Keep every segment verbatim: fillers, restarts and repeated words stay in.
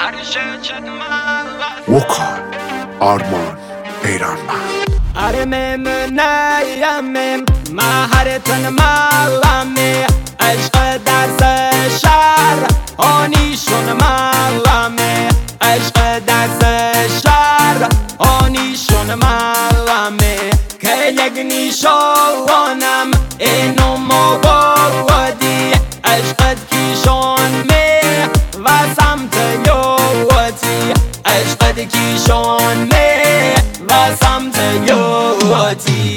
وکار آرمان ایرانمند ارمم نیمم مهرتن ملمه عشق درس شهر آنیشون ملمه عشق درس شهر آنیشون ملمه که یک نیشانم اینو مبادی عشقت کیشون می و سمت یوتی عشقت کیشون می و سمت یوتی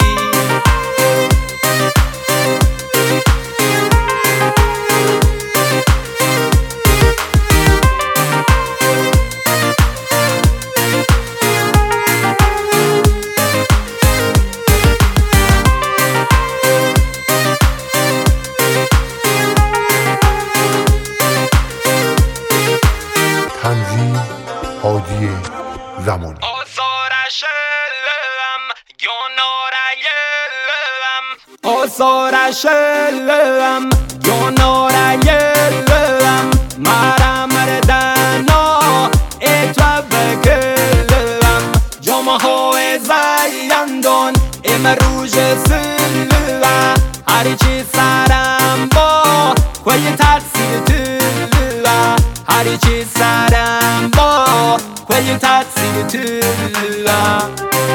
تنظیم هادی زمانی آسارشلم گنارگلم مرا مردنا اتو بکلم جمعه زیندان امروز سلوه هرچی سرم با کوی ترسیل تلوه هرچی سرم با کوی ترسیل تلوه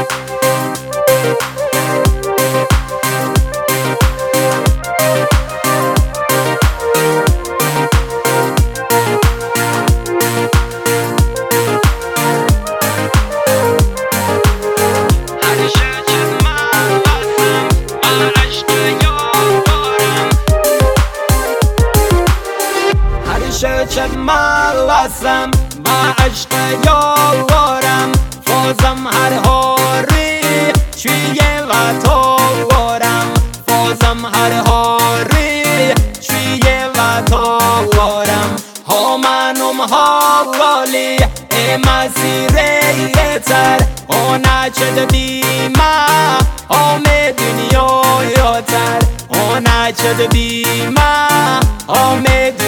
چه ملسم با عشق یارم فازم هر هاری چویه و تاورم فازم هر هاری چویه و تاورم ها منم حوالی ای مسیره تر آنه چه بیمه آمه دنیا تر آنه چه بیمه آمه